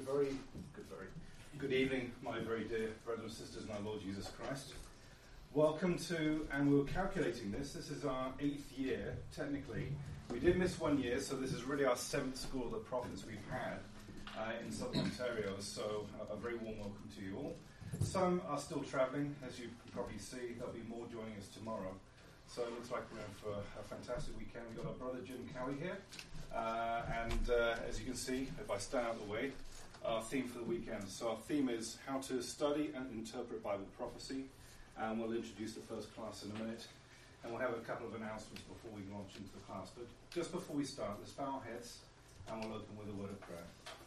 Good evening, my very dear brothers and sisters in our Lord Jesus Christ. Welcome to, and we were calculating this is our 8th year, technically. We did miss 1 year, so this is really our 7th School of the Prophets we've had in Southern Ontario, so a very warm welcome to you all. Some are still travelling, as you can probably see. There'll be more joining us tomorrow. So it looks like we're in for a fantastic weekend. We've got our brother Jim Cowie here. As you can see, if I stand out of the way, our theme for the weekend. So our theme is how to study and interpret Bible prophecy. And we'll introduce the first class in a minute. And we'll have a couple of announcements before we launch into the class. But just before we start, let's bow our heads and we'll open with a word of prayer.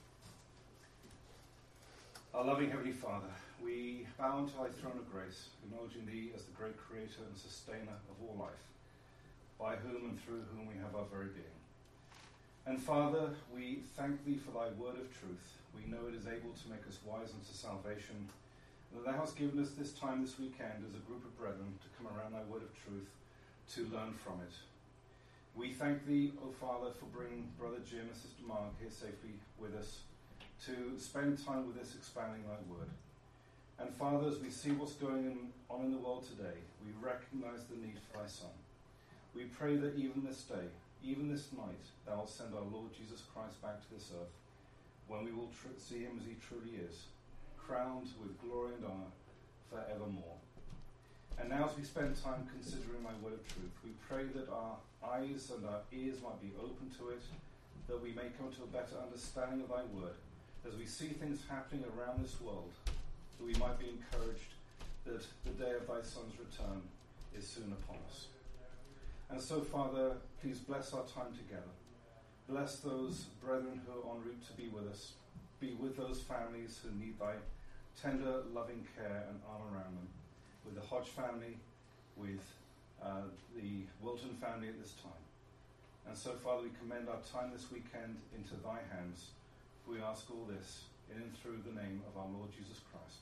Our loving Heavenly Father, we bow unto thy throne of grace, acknowledging thee as the great creator and sustainer of all life, by whom and through whom we have our very being. And Father, we thank thee for thy word of truth. We know it is able to make us wise unto salvation, and that thou hast given us this time this weekend as a group of brethren to come around thy word of truth to learn from it. We thank thee, O Father, for bringing Brother Jim and Sister Mark here safely with us to spend time with us expounding thy word. And Father, as we see what's going on in the world today, we recognize the need for thy Son. We pray that even this day, even this night, thou wilt send our Lord Jesus Christ back to this earth, when we will see him as he truly is, crowned with glory and honor forevermore. And now as we spend time considering thy word of truth, we pray that our eyes and our ears might be open to it, that we may come to a better understanding of thy word, as we see things happening around this world, that we might be encouraged that the day of thy Son's return is soon upon us. And so, Father, please bless our time together. Bless those brethren who are en route to be with us. Be with those families who need thy tender, loving care and arm around them. With the Hodge family, with the Wilton family at this time. And so, Father, we commend our time this weekend into thy hands. We ask all this in and through the name of our Lord Jesus Christ.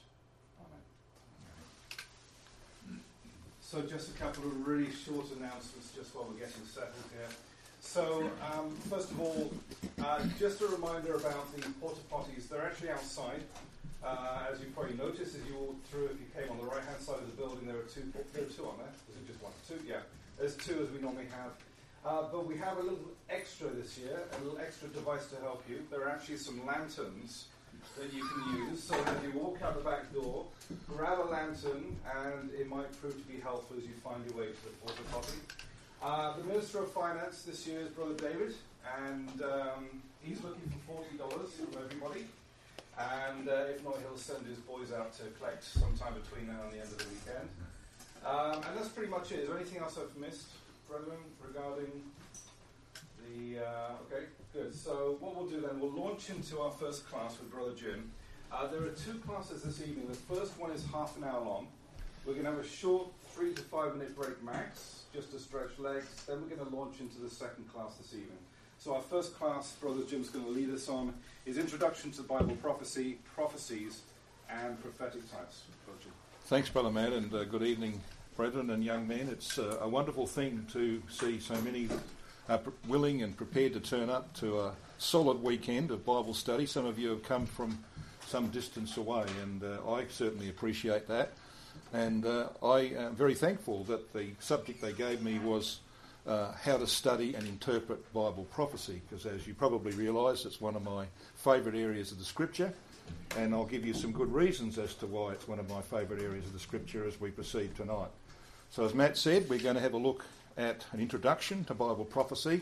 Amen. So just a couple of really short announcements just while we're getting settled here. So first of all, just a reminder about the porta potties. They're actually outside. As you probably noticed as you walked through, if you came on the right-hand side of the building, there are two on there. Is it just one? Two? Yeah. There's two as we normally have. But we have a little extra this year, a little extra device to help you. There are actually some lanterns that you can use. So as you walk out the back door, grab a lantern, and it might prove to be helpful as you find your way to the porta potty. The Minister of Finance this year is Brother David, and he's looking for $40 from everybody. And if not, he'll send his boys out to collect sometime between now and the end of the weekend. And that's pretty much it. Is there anything else I've missed, brethren, regarding the... okay, good. So what we'll do then, we'll launch into our first class with Brother Jim. There are two classes this evening. The first one is half an hour long. We're going to have a short 3 to 5 minute break max, just to stretch legs. Then we're going to launch into the second class this evening. So our first class, Brother Jim's going to lead us on, is Introduction to Bible Prophecy, Prophecies, and Prophetic Types. Brother Jim. Thanks, Brother Matt, and good evening, brethren and young men. It's a wonderful thing to see so many willing and prepared to turn up to a solid weekend of Bible study. Some of you have come from some distance away, and I certainly appreciate that. And I am very thankful that the subject they gave me was how to study and interpret Bible prophecy, because as you probably realise, it's one of my favourite areas of the Scripture, and I'll give you some good reasons as to why it's one of my favourite areas of the Scripture as we proceed tonight. So as Matt said, we're going to have a look at an introduction to Bible prophecy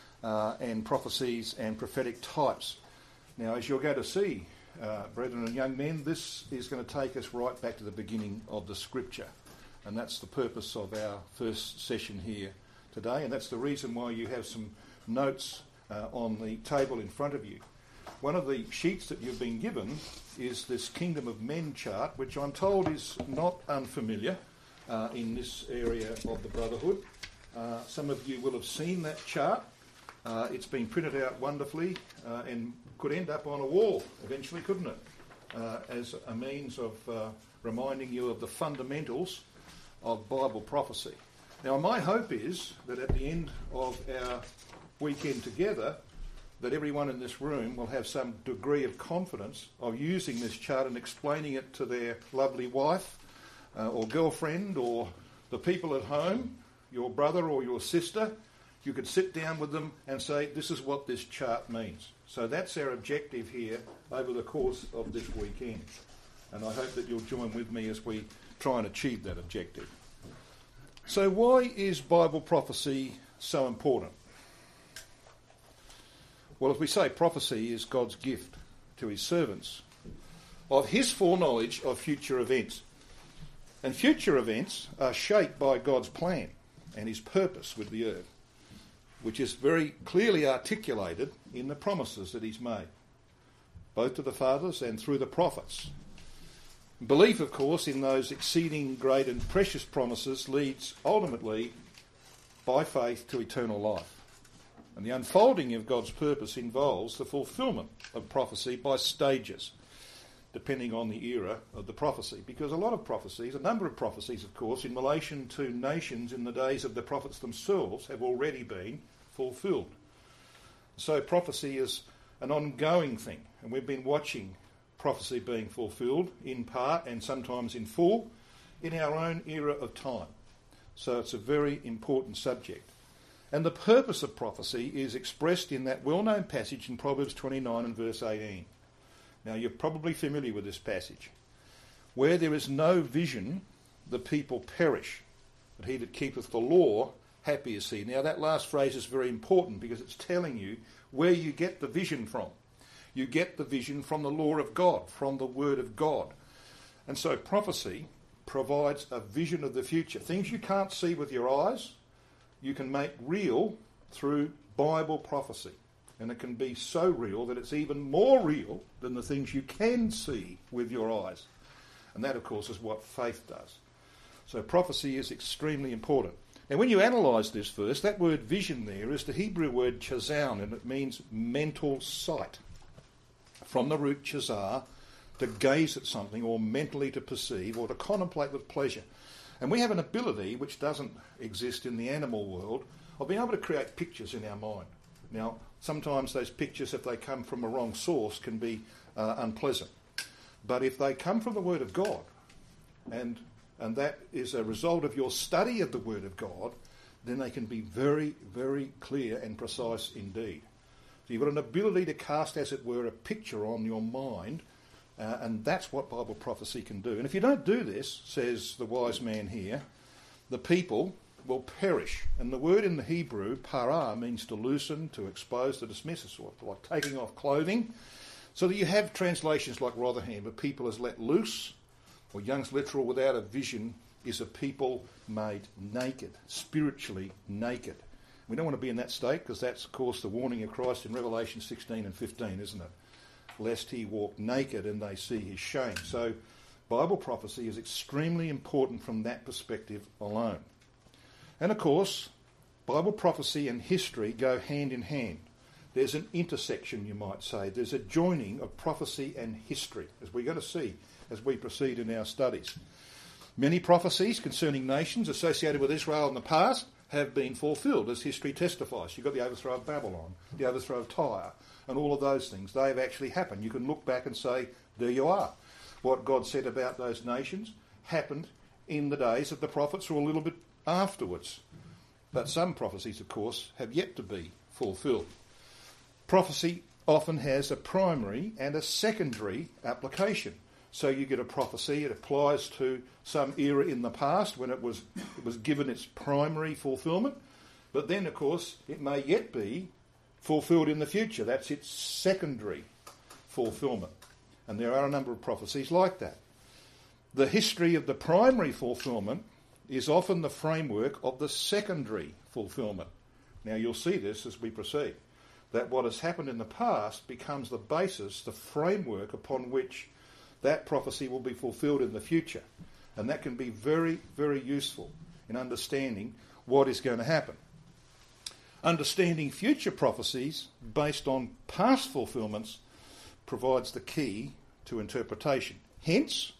and prophecies and prophetic types. Now, as you're going to see, brethren and young men, this is going to take us right back to the beginning of the Scripture, and that's the purpose of our first session here today, and that's the reason why you have some notes on the table in front of you. One of the sheets that you've been given is this Kingdom of Men chart, which I'm told is not unfamiliar in this area of the Brotherhood. Some of you will have seen that chart. It's been printed out wonderfully and could end up on a wall eventually, couldn't it? As a means of reminding you of the fundamentals of Bible prophecy. Now, my hope is that at the end of our weekend together, that everyone in this room will have some degree of confidence of using this chart and explaining it to their lovely wife or girlfriend or the people at home, your brother or your sister. You could sit down with them and say, this is what this chart means. So that's our objective here over the course of this weekend. And I hope that you'll join with me as we try and achieve that objective. So why is Bible prophecy so important? Well, as we say, prophecy is God's gift to his servants of his foreknowledge of future events. And future events are shaped by God's plan and his purpose with the earth, which is very clearly articulated in the promises that he's made, both to the fathers and through the prophets. Belief, of course, in those exceeding great and precious promises leads ultimately, by faith, to eternal life. And the unfolding of God's purpose involves the fulfilment of prophecy by stages, depending on the era of the prophecy. Because a lot of prophecies, a number of prophecies, of course, in relation to nations in the days of the prophets themselves have already been fulfilled. So prophecy is an ongoing thing, and we've been watching prophecy being fulfilled in part and sometimes in full in our own era of time. So it's a very important subject. And the purpose of prophecy is expressed in that well-known passage in Proverbs 29 and verse 18. Now, you're probably familiar with this passage. Where there is no vision, the people perish, but he that keepeth the law, happy is he. Now, that last phrase is very important because it's telling you where you get the vision from. You get the vision from the law of God, from the word of God. And so prophecy provides a vision of the future. Things you can't see with your eyes, you can make real through Bible prophecy. And it can be so real that it's even more real than the things you can see with your eyes. And that, of course, is what faith does. So prophecy is extremely important. Now, when you analyse this verse, that word vision there is the Hebrew word chazon, and it means mental sight. From the root chazar, to gaze at something or mentally to perceive or to contemplate with pleasure. And we have an ability which doesn't exist in the animal world of being able to create pictures in our mind. Now, sometimes those pictures, if they come from a wrong source, can be unpleasant. But if they come from the Word of God, and that is a result of your study of the Word of God, then they can be very, very clear and precise indeed. So you've got an ability to cast, as it were, a picture on your mind, and that's what Bible prophecy can do. And if you don't do this, says the wise man here, the people will perish. And the word in the Hebrew, para, means to loosen, to expose, to dismiss, sort of like taking off clothing. So that you have translations like Rotherham, a people is let loose, or Young's literal, without a vision, is a people made naked, spiritually naked. We don't want to be in that state because that's, of course, the warning of Christ in Revelation 16 and 15, isn't it? Lest he walk naked and they see his shame. So Bible prophecy is extremely important from that perspective alone. And, of course, Bible prophecy and history go hand in hand. There's an intersection, you might say. There's a joining of prophecy and history, as we're going to see as we proceed in our studies. Many prophecies concerning nations associated with Israel in the past have been fulfilled, as history testifies. You've got the overthrow of Babylon, the overthrow of Tyre, and all of those things. They have actually happened. You can look back and say, there you are. What God said about those nations happened in the days of the prophets or a little bit afterwards. But some prophecies, of course, have yet to be fulfilled. Prophecy often has a primary and a secondary application. So you get a prophecy, it applies to some era in the past when it was given its primary fulfilment. But then, of course, it may yet be fulfilled in the future. That's its secondary fulfilment. And there are a number of prophecies like that. The history of the primary fulfilment is often the framework of the secondary fulfilment. Now, you'll see this as we proceed, that what has happened in the past becomes the basis, the framework upon which that prophecy will be fulfilled in the future. And that can be very, very useful in understanding what is going to happen. Understanding future prophecies based on past fulfillments provides the key to interpretation. Hence,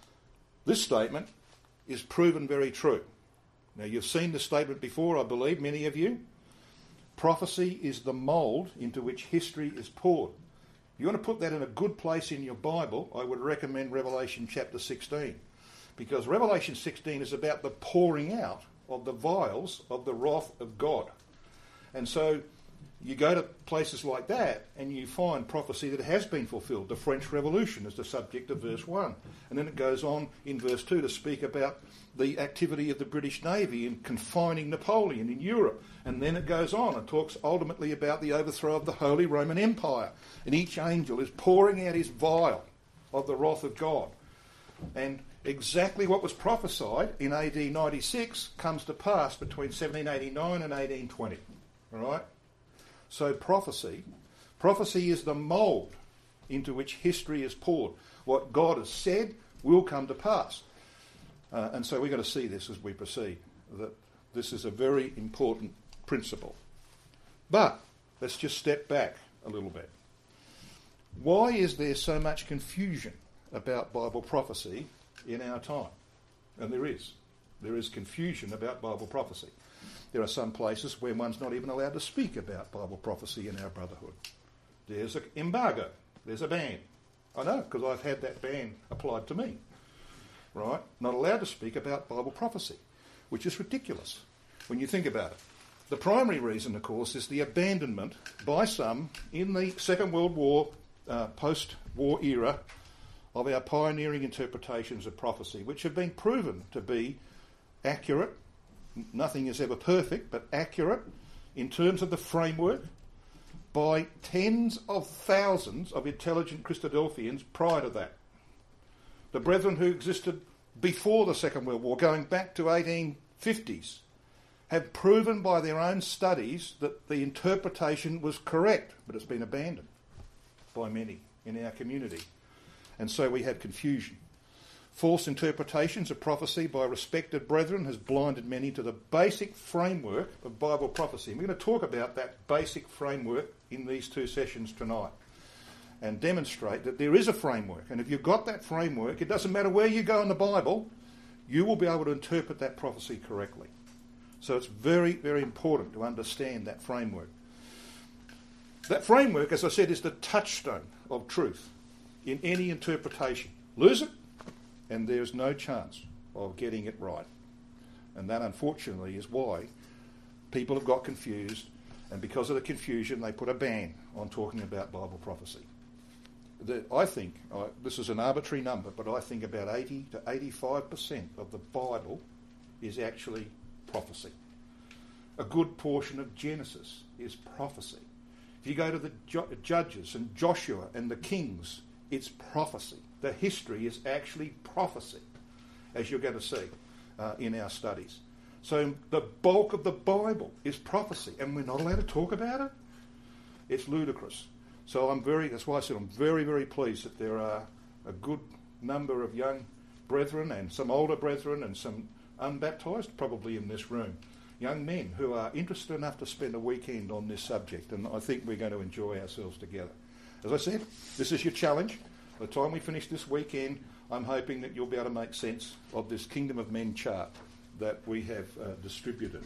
this statement is proven very true. Now, you've seen this statement before, I believe, many of you. prophecy is the mould into which history is poured. If you want to put that in a good place in your Bible, I would recommend Revelation chapter 16. Because Revelation 16 is about the pouring out of the vials of the wrath of God. And so you go to places like that and you find prophecy that has been fulfilled. The French Revolution is the subject of verse 1. And then it goes on in verse 2 to speak about the activity of the British Navy in confining Napoleon in Europe. And then it goes on and talks ultimately about the overthrow of the Holy Roman Empire. And each angel is pouring out his vial of the wrath of God. And exactly what was prophesied in AD 96 comes to pass between 1789 and 1820. All right? So prophecy is the mould into which history is poured. What God has said will come to pass. And so we've got to see this as we proceed, that this is a very important principle. But let's just step back a little bit. Why is there so much confusion about Bible prophecy in our time? And there is. There is confusion about Bible prophecy. There are some places where one's not even allowed to speak about Bible prophecy in our brotherhood. There's an embargo. There's a ban. I know, because I've had that ban applied to me. Right? Not allowed to speak about Bible prophecy, which is ridiculous when you think about it. The primary reason, of course, is the abandonment by some in the Second World War, post-war era, of our pioneering interpretations of prophecy, which have been proven to be accurate. Nothing is ever perfect, but accurate in terms of the framework by tens of thousands of intelligent Christadelphians prior to that. The brethren who existed before the Second World War, going back to 1850s, have proven by their own studies that the interpretation was correct, but it's been abandoned by many in our community. And so we have confusion. False interpretations of prophecy by respected brethren has blinded many to the basic framework of Bible prophecy. And we're going to talk about that basic framework in these two sessions tonight and demonstrate that there is a framework. And if you've got that framework, it doesn't matter where you go in the Bible, you will be able to interpret that prophecy correctly. So it's very, very important to understand that framework. That framework, as I said, is the touchstone of truth in any interpretation. Lose it, and there's no chance of getting it right. And that, unfortunately, is why people have got confused, and because of the confusion, they put a ban on talking about Bible prophecy. I think, this is an arbitrary number, but I think about 80 to 85% of the Bible is actually prophecy. A good portion of Genesis is prophecy. If you go to the Judges and Joshua and the Kings, it's prophecy. The history is actually prophecy, as you're going to see in our studies. So the bulk of the Bible is prophecy, and we're not allowed to talk about it? It's ludicrous. So that's why I said I'm very, very pleased that there are a good number of young brethren and some older brethren and some unbaptised probably in this room, young men who are interested enough to spend a weekend on this subject, and I think we're going to enjoy ourselves together. As I said, this is your challenge. By the time we finish this weekend, I'm hoping that you'll be able to make sense of this Kingdom of Men chart that we have distributed.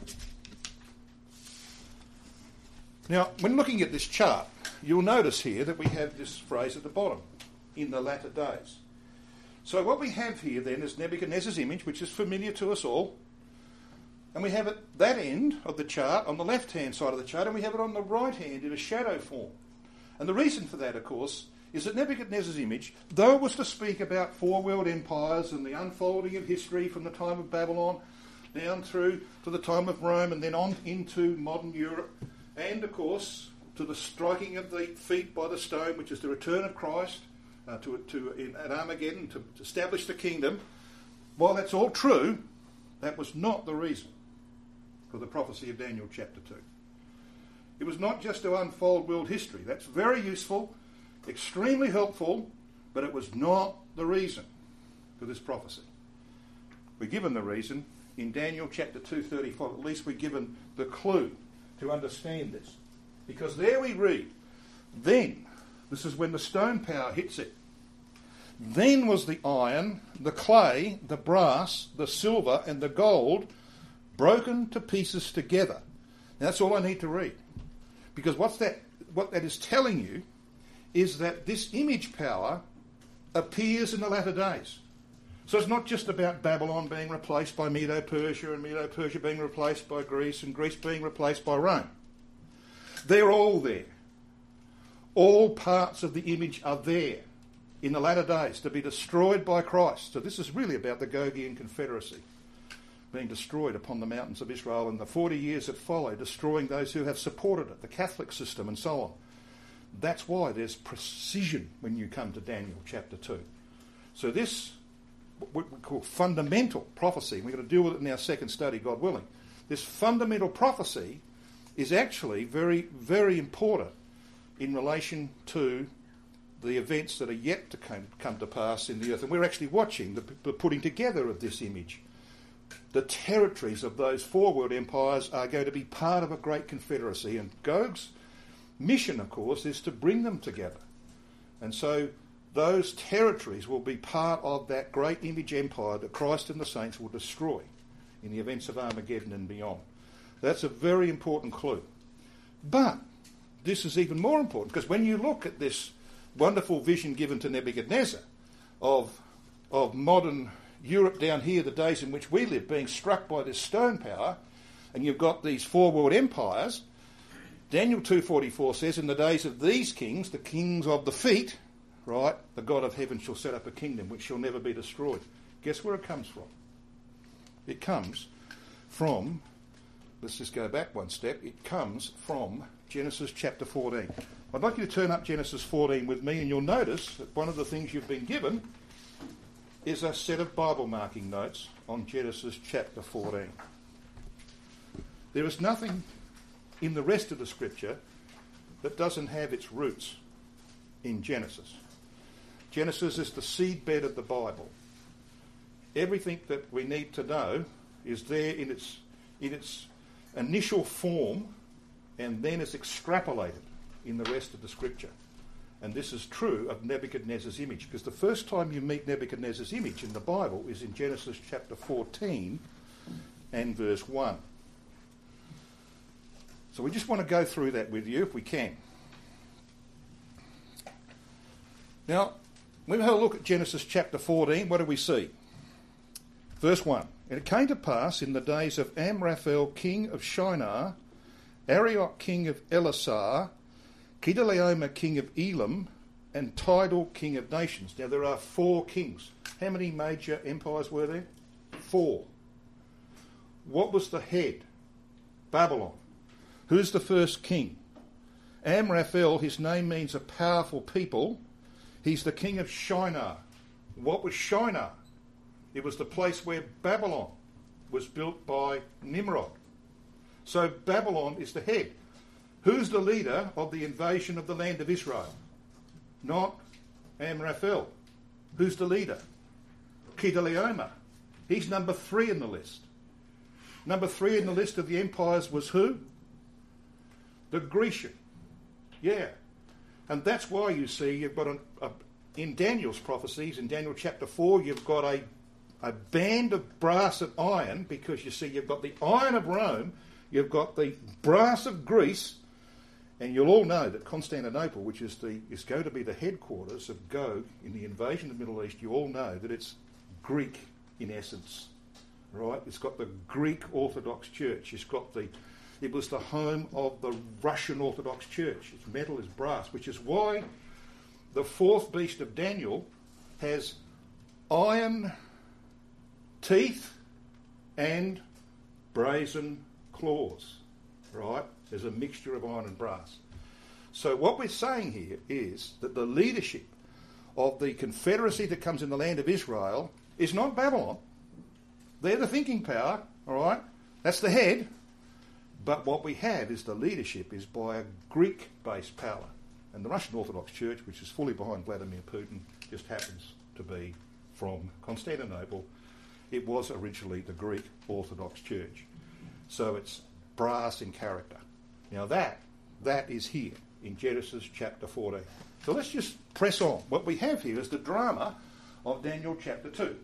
Now, when looking at this chart, you'll notice here that we have this phrase at the bottom, in the latter days. So what we have here then is Nebuchadnezzar's image, which is familiar to us all. And we have it that end of the chart on the left-hand side of the chart, and we have it on the right hand in a shadow form. And the reason for that, of course, is that Nebuchadnezzar's image, though it was to speak about four world empires and the unfolding of history from the time of Babylon down through to the time of Rome and then on into modern Europe, and, of course, to the striking of the feet by the stone, which is the return of Christ at Armageddon to establish the kingdom, while that's all true, that was not the reason for the prophecy of Daniel chapter 2. It was not just to unfold world history. That's very useful, extremely helpful, but it was not the reason for this prophecy. We're given the reason in Daniel chapter 2:35. At least we're given the clue to understand this. Because there we read, then, this is when the stone power hits it, then was the iron, the clay, the brass, the silver, and the gold broken to pieces together. Now, that's all I need to read. Because what that is telling you is that this image power appears in the latter days. So it's not just about Babylon being replaced by Medo-Persia and Medo-Persia being replaced by Greece and Greece being replaced by Rome. They're all there. All parts of the image are there in the latter days to be destroyed by Christ. So this is really about the Gogian Confederacy being destroyed upon the mountains of Israel in the 40 years that follow, destroying those who have supported it, the Catholic system and so on. That's why there's precision when you come to Daniel chapter 2. So this, what we call fundamental prophecy, we're going to deal with it in our second study, God willing. This fundamental prophecy is actually very, very important in relation to the events that are yet to come to pass in the earth. And we're actually watching the putting together of this image. The territories of those four world empires are going to be part of a great confederacy, and Gog's mission, of course, is to bring them together. And so those territories will be part of that great image empire that Christ and the saints will destroy in the events of Armageddon and beyond. That's a very important clue. But this is even more important, because when you look at this wonderful vision given to Nebuchadnezzar of modern Europe down here, the days in which we live, being struck by this stone power, and you've got these four world empires, Daniel 2:44 says, in the days of these kings, the kings of the feet, right, the God of heaven shall set up a kingdom which shall never be destroyed. Guess where it comes from? It comes from, let's just go back one step, it comes from Genesis chapter 14. I'd like you to turn up Genesis 14 with me, and you'll notice that one of the things you've been given is a set of Bible marking notes on Genesis chapter 14. There is nothing in the rest of the scripture that doesn't have its roots in Genesis. Genesis is the seedbed of the Bible. Everything that we need to know is there in its initial form, and then it's extrapolated in the rest of the scripture. And this is true of Nebuchadnezzar's image, because the first time you meet Nebuchadnezzar's image in the Bible is in Genesis chapter 14 and verse 1. So we just want to go through that with you if we can. Now, when we have a look at Genesis chapter 14, what do we see? Verse 1. And it came to pass in the days of Amraphel king of Shinar, Arioch king of Elasar, Kedorlaomer king of Elam, and Tidal king of nations. Now there are four kings. How many major empires were there? 4. What was the head? Babylon. Who's the first king? Amraphel, his name means a powerful people. He's the king of Shinar. What was Shinar? It was the place where Babylon was built by Nimrod. So Babylon is the head. Who's the leader of the invasion of the land of Israel? Not Amraphel. Who's the leader? Kedorlaomer. He's number 3 in the list. Number 3 in the list of the empires was who? The Grecian. Yeah. And that's why you see you've got in Daniel's prophecies, in Daniel chapter 4, you've got a band of brass and iron, because you see you've got the iron of Rome, you've got the brass of Greece, and you'll all know that Constantinople, which is going to be the headquarters of Gog in the invasion of the Middle East, you all know that it's Greek in essence, right? It's got the Greek Orthodox Church. It was the home of the Russian Orthodox Church. Its metal is brass, which is why the fourth beast of Daniel has iron teeth and brazen claws, right? There's a mixture of iron and brass. So what we're saying here is that the leadership of the confederacy that comes in the land of Israel is not Babylon. They're the thinking power, all right? That's the head. But what we have is the leadership is by a Greek-based power. And the Russian Orthodox Church, which is fully behind Vladimir Putin, just happens to be from Constantinople. It was originally the Greek Orthodox Church. So it's brass in character. Now that is here in Genesis chapter 14. So let's just press on. What we have here is the drama of Daniel chapter 2.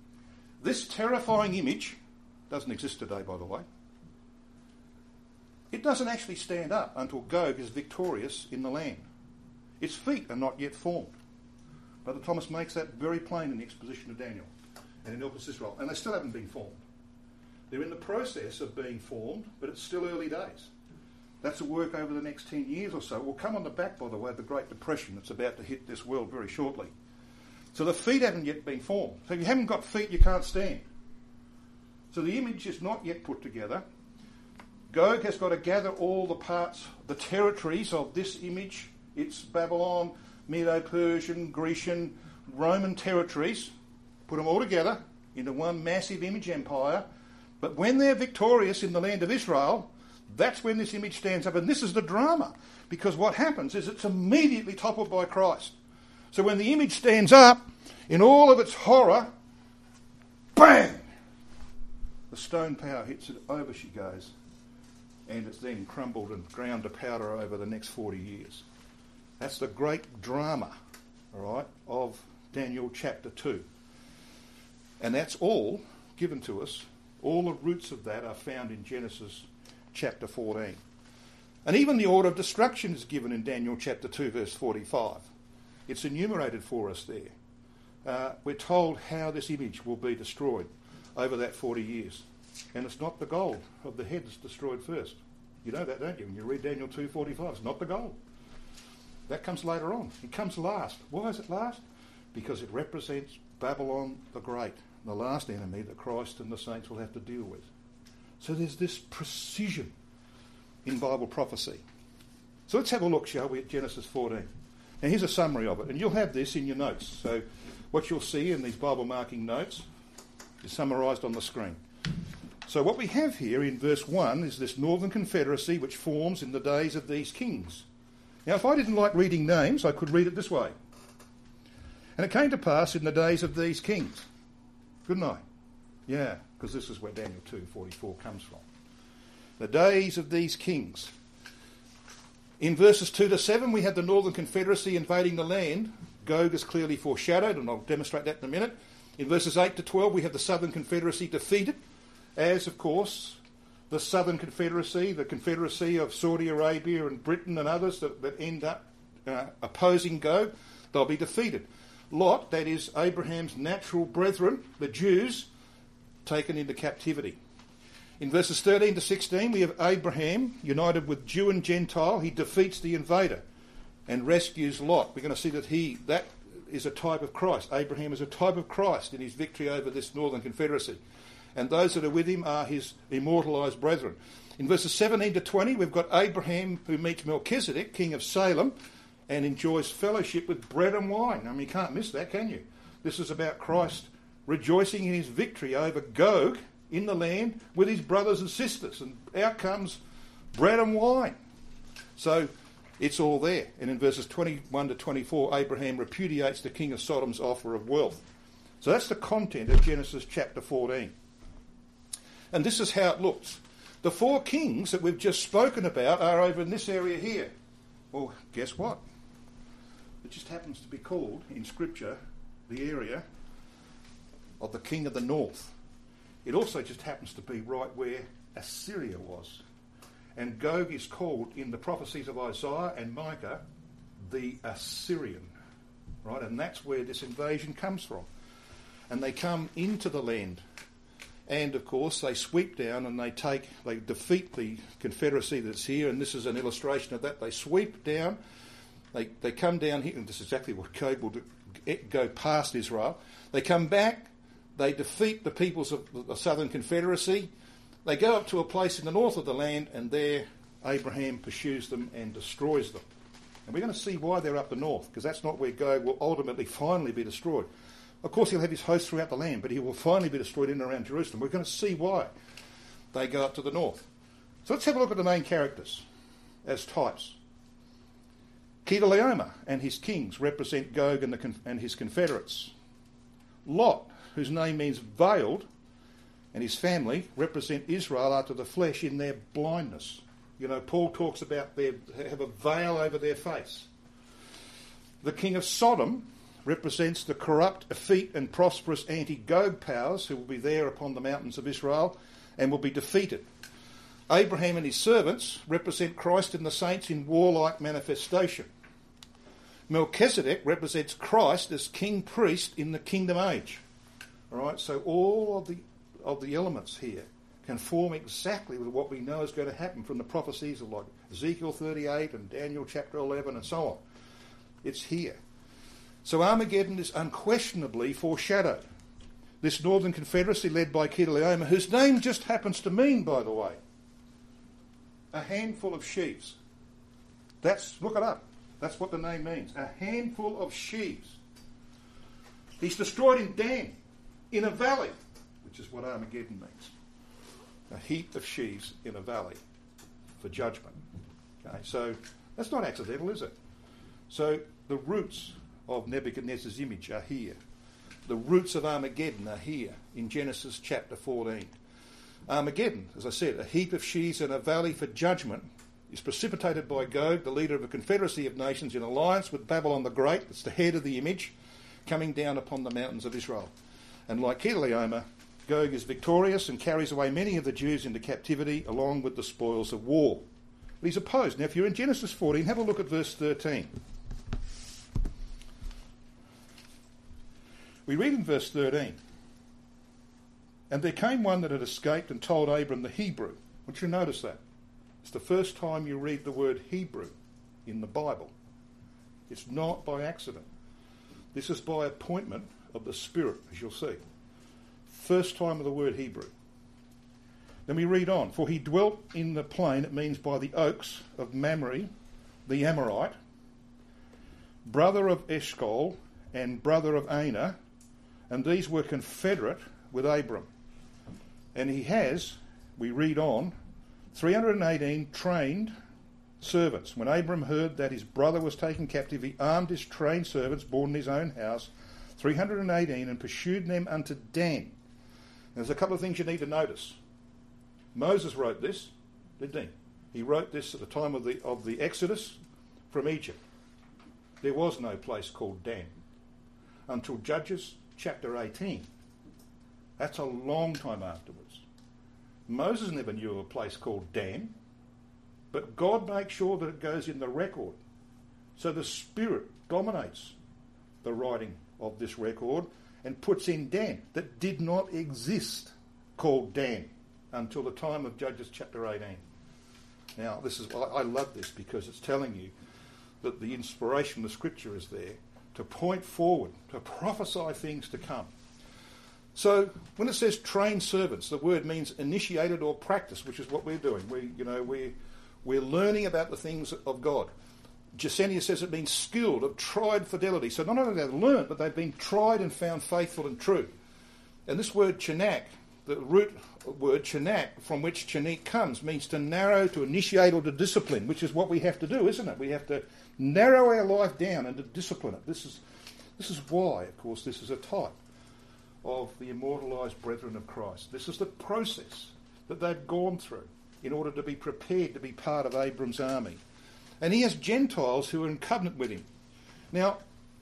This terrifying image doesn't exist today, by the way. it doesn't actually stand up until Gog is victorious in the land. Its feet are not yet formed. Brother Thomas makes that very plain in the exposition of Daniel and in Elpis Israel. And they still haven't been formed. They're in the process of being formed, but it's still early days. That's a work over the next 10 years or so. We'll come on the back, by the way, of the Great Depression that's about to hit this world very shortly. So the feet haven't yet been formed. So if you haven't got feet, you can't stand. So the image is not yet put together. Gog has got to gather all the parts, the territories of this image. It's Babylon, Medo-Persian, Grecian, Roman territories. Put them all together into one massive image empire. But when they're victorious in the land of Israel, that's when this image stands up. And this is the drama. Because what happens is it's immediately toppled by Christ. So when the image stands up, in all of its horror, bang! The stone power hits it, over she goes. And it's then crumbled and ground to powder over the next 40 years. That's the great drama, all right, of Daniel chapter 2. And that's all given to us. All the roots of that are found in Genesis chapter 14. And even the order of destruction is given in Daniel chapter 2, verse 45. It's enumerated for us there. We're told how this image will be destroyed over that 40 years. And it's not the gold of the head that's destroyed first. You know that, don't you? When you read Daniel 2:45, it's not the gold. That comes later on. It comes last. Why is it last? Because it represents Babylon the Great, the last enemy that Christ and the saints will have to deal with. So there's this precision in Bible prophecy. So let's have a look, shall we, at Genesis 14. Now here's a summary of it, and you'll have this in your notes. So what you'll see in these Bible marking notes is summarised on the screen. So what we have here in verse 1 is this northern confederacy which forms in the days of these kings. Now if I didn't like reading names, I could read it this way. And it came to pass in the days of these kings. Couldn't I? Yeah, because this is where Daniel 2:44 comes from. The days of these kings. In verses 2 to 7, we have the Northern Confederacy invading the land. Gog is clearly foreshadowed, and I'll demonstrate that in a minute. In verses 8 to 12, we have the Southern Confederacy defeated, as, of course, the Southern Confederacy, the Confederacy of Saudi Arabia and Britain and others that end up opposing Gog, they'll be defeated. Lot, that is Abraham's natural brethren, the Jews, taken into captivity. In verses 13 to 16, we have Abraham united with Jew and Gentile. He defeats the invader and rescues Lot. We're going to see that is a type of Christ. Abraham is a type of Christ in his victory over this Northern Confederacy. And those that are with him are his immortalised brethren. In verses 17 to 20, we've got Abraham who meets Melchizedek, king of Salem, and enjoys fellowship with bread and wine. I mean, you can't miss that, can you? This is about Christ rejoicing in his victory over Gog in the land with his brothers and sisters. And out comes bread and wine. So it's all there. And in verses 21 to 24, Abraham repudiates the king of Sodom's offer of wealth. So that's the content of Genesis chapter 14. And this is how it looks. The four kings that we've just spoken about are over in this area here. Well, guess what? It just happens to be called, in Scripture, the area of the king of the north. It also just happens to be right where Assyria was. And Gog is called, in the prophecies of Isaiah and Micah, the Assyrian. Right? And that's where this invasion comes from. And they come into the land. And, of course, they sweep down and they defeat the confederacy that's here, and this is an illustration of that. They sweep down, they come down here, and this is exactly what Gog will do, go past Israel. They come back, they defeat the peoples of the Southern Confederacy, they go up to a place in the north of the land, and there Abraham pursues them and destroys them. And we're going to see why they're up the north, because that's not where Gog will ultimately finally be destroyed. Of course, he'll have his host throughout the land, but he will finally be destroyed in and around Jerusalem. We're going to see why they go up to the north. So let's have a look at the main characters as types. Kedorlaomer and his kings represent Gog and his confederates. Lot, whose name means veiled, and his family represent Israel after the flesh in their blindness. You know, Paul talks about they have a veil over their face. The king of Sodom represents the corrupt, effete and prosperous anti-Gog powers who will be there upon the mountains of Israel and will be defeated. Abraham and his servants represent Christ and the saints in warlike manifestation. Melchizedek represents Christ as king priest in the kingdom age. All right, so all of the elements here conform exactly with what we know is going to happen from the prophecies of like Ezekiel 38 and Daniel chapter 11 and so on. It's here. So Armageddon is unquestionably foreshadowed. This northern confederacy led by Kedorlaomer, whose name just happens to mean, by the way, a handful of sheaves. Look it up. That's what the name means. A handful of sheaves. He's destroyed in Dan, in a valley, which is what Armageddon means. A heap of sheaves in a valley for judgment. Okay, so that's not accidental, is it? So the roots of Nebuchadnezzar's image are here. The roots of Armageddon are here in Genesis chapter 14. Armageddon, as I said, a heap of sheaves in a valley for judgment, is precipitated by Gog, the leader of a confederacy of nations in alliance with Babylon the Great, that's the head of the image, coming down upon the mountains of Israel. And like Kedorlaomer, Gog is victorious and carries away many of the Jews into captivity along with the spoils of war. But he's opposed. Now, if you're in Genesis 14, have a look at verse 13. We read in verse 13, "And there came one that had escaped and told Abram the Hebrew." I want you to notice that. It's the first time you read the word Hebrew in the Bible. It's not by accident. This is by appointment of the Spirit, as you'll see. First time of the word Hebrew. Then we read on. "For he dwelt in the plain," it means by the oaks of Mamre, the Amorite, brother of Eshcol and brother of Aner, and these were confederate with Abram. And he has, we read on, 318 trained servants. When Abram heard that his brother was taken captive, he armed his trained servants, born in his own house, 318, and pursued them unto Dan. There's a couple of things you need to notice. Moses wrote this, didn't he? He wrote this at the time of the Exodus from Egypt. There was no place called Dan until Judges chapter 18. That's a long time afterwards. Moses never knew of a place called Dan, but God makes sure that it goes in the record. So the Spirit dominates the writing of this record and puts in Dan, that did not exist, called Dan, until the time of Judges chapter 18. Now, I love this because it's telling you that the inspiration of the Scripture is there to point forward, to prophesy things to come. So when it says trained servants, the word means initiated or practiced, which is what we're doing. We're learning about the things of God. Jasenia says it means skilled, of tried fidelity. So not only have they learned, but they've been tried and found faithful and true. And this word chanak, the root word chanak, from which chanik comes, means to narrow, to initiate, or to discipline, which is what we have to do, isn't it? We have to narrow our life down and to discipline it. This is why, of course, this is a type of the immortalised brethren of Christ. This is the process that they've gone through in order to be prepared to be part of Abram's army. And he has Gentiles who are in covenant with him. Now,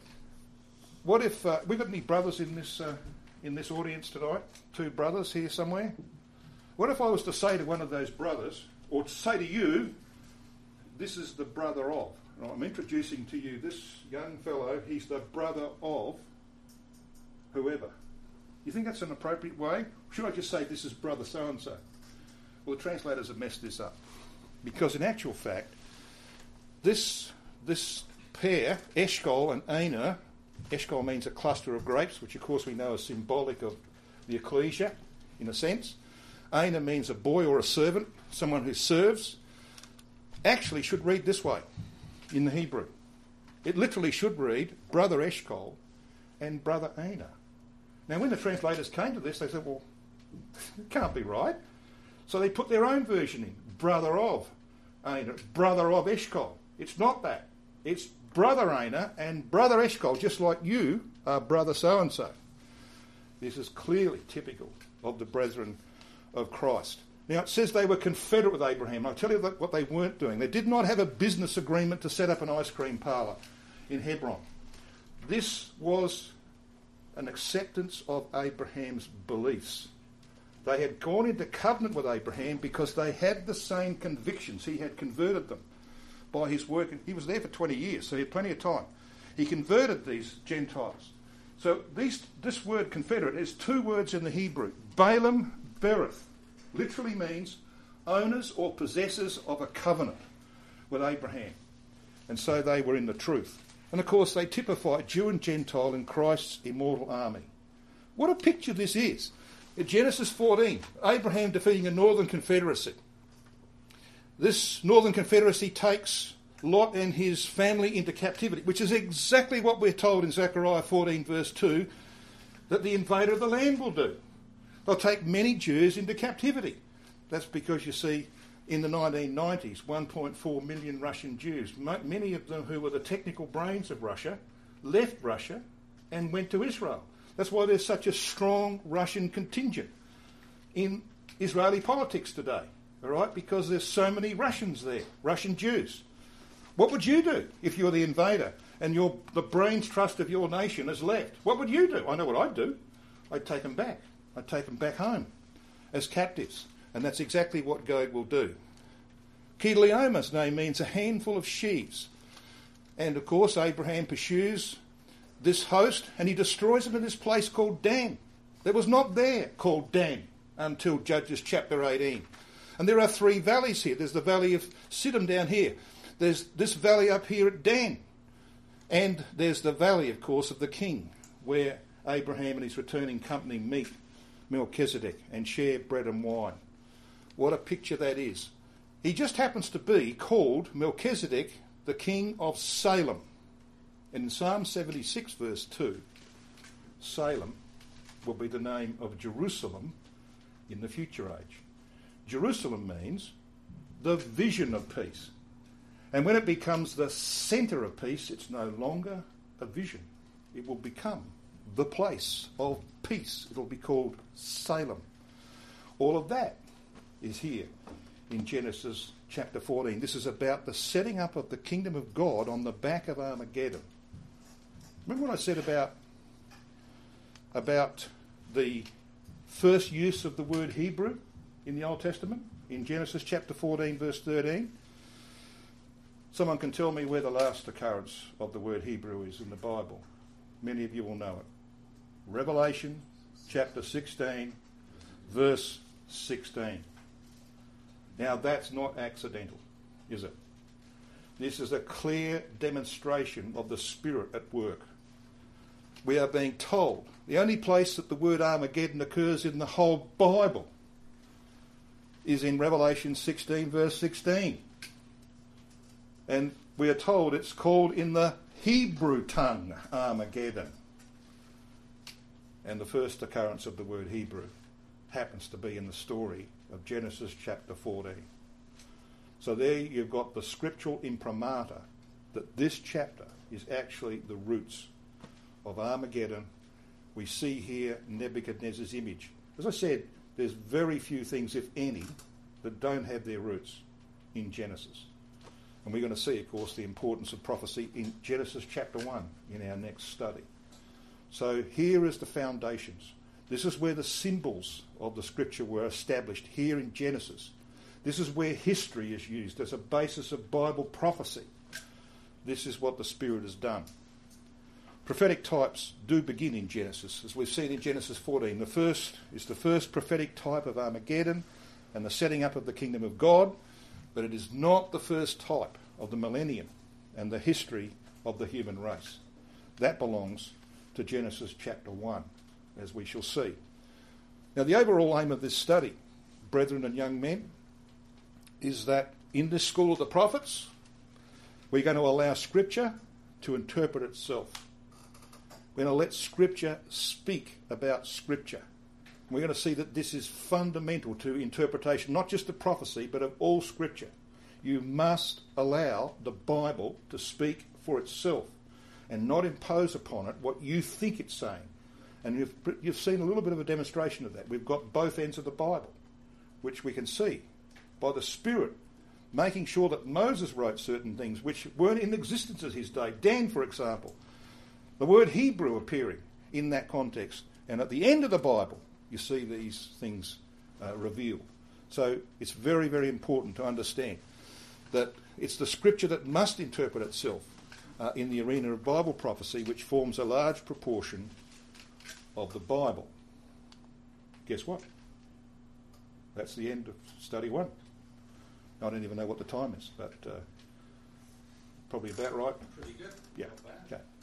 what if we've got any brothers in this audience tonight? Two brothers here somewhere. What if I was to say to one of those brothers, or to say to you, this is the brother of? And I'm introducing to you this young fellow. He's the brother of whoever. You think that's an appropriate way? Should I just say this is brother so-and-so? Well, the translators have messed this up. Because in actual fact, this pair, Eshcol and Aner, Eshcol means a cluster of grapes, which of course we know is symbolic of the ecclesia, in a sense. Aner means a boy or a servant, someone who serves. Actually should read this way in the Hebrew. It literally should read brother Eshcol and brother Aner. Now, when the translators came to this, they said, well, it can't be right. So they put their own version in, brother of Aner, brother of Eshcol. It's not that. It's brother Aner and brother Eshcol, just like you are brother so-and-so. This is clearly typical of the brethren of Christ. Now, it says they were confederate with Abraham. I'll tell you what they weren't doing. They did not have a business agreement to set up an ice cream parlour in Hebron. This was an acceptance of Abraham's beliefs. They had gone into covenant with Abraham because they had the same convictions. He had converted them by his work. He was there for 20 years, so he had plenty of time. He converted these Gentiles. So this word confederate is two words in the Hebrew. Balaam Berith literally means owners or possessors of a covenant with Abraham. And so they were in the truth. And of course they typify Jew and Gentile in Christ's immortal army. What a picture this is. In Genesis 14, Abraham defeating a northern confederacy. This northern confederacy takes Lot and his family into captivity, which is exactly what we're told in Zechariah 14 verse 2 that the invader of the land will do. They'll take many Jews into captivity. That's because, you see, in the 1990s, 1.4 million Russian Jews, many of them who were the technical brains of Russia, left Russia and went to Israel. That's why there's such a strong Russian contingent in Israeli politics today, all right? Because there's so many Russians there, Russian Jews. What would you do if you're the invader and the brains trust of your nation has left? What would you do? I know what I'd do. I'd take them back. I'd take them back home as captives. And that's exactly what Gog will do. Kedorlaomer's name means a handful of sheaves. And of course, Abraham pursues this host and he destroys them in this place called Dan. That was not there called Dan until Judges chapter 18. And there are three valleys here. There's the valley of Siddim down here. There's this valley up here at Dan. And there's the valley, of course, of the king, where Abraham and his returning company meet Melchizedek and share bread and wine. What a picture that is. He just happens to be called Melchizedek, the king of Salem. And in Psalm 76 verse 2, Salem will be the name of Jerusalem in the future age. Jerusalem means the vision of peace. And when it becomes the centre of peace, it's no longer a vision. It will become the place of peace. It will be called Salem. All of that is here in Genesis chapter 14. This is about the setting up of the kingdom of God on the back of Armageddon. Remember what I said about the first use of the word Hebrew in the Old Testament? In Genesis chapter 14 verse 13? Someone can tell me where the last occurrence of the word Hebrew is in the Bible. Many of you will know it. Revelation chapter 16 verse 16. Now that's not accidental, is it? This is a clear demonstration of the Spirit at work. We are being told the only place that the word Armageddon occurs in the whole Bible is in Revelation 16 verse 16. And we are told it's called in the Hebrew tongue Armageddon. And the first occurrence of the word Hebrew happens to be in the story of Genesis chapter 14. So there you've got the scriptural imprimatur that this chapter is actually the roots of Armageddon. We see here Nebuchadnezzar's image. As I said, there's very few things, if any, that don't have their roots in Genesis. And we're going to see, of course, the importance of prophecy in Genesis chapter 1 in our next study. So here is the foundations. This is where the symbols of the scripture were established, here in Genesis. This is where history is used as a basis of Bible prophecy. This is what the Spirit has done. Prophetic types do begin in Genesis, as we've seen in Genesis 14. The first is the first prophetic type of Armageddon and the setting up of the kingdom of God, but it is not the first type of the millennium and the history of the human race. That belongs to Genesis chapter 1, as we shall see. Now, the overall aim of this study, brethren and young men, is that in this school of the prophets, we're going to allow Scripture to interpret itself. We're going to let Scripture speak about Scripture. We're going to see that this is fundamental to interpretation, not just of prophecy, but of all Scripture. You must allow the Bible to speak for itself and not impose upon it what you think it's saying. And you've seen a little bit of a demonstration of that. We've got both ends of the Bible, which we can see by the Spirit making sure that Moses wrote certain things which weren't in existence at his day. Dan, for example, the word Hebrew appearing in that context. And at the end of the Bible, you see these things reveal. So it's very, very important to understand that it's the Scripture that must interpret itself in the arena of Bible prophecy, which forms a large proportion of the Bible. Guess what? That's the end of study 1. I don't even know what the time is, but probably about right. Pretty good. Yeah. Not bad. Okay.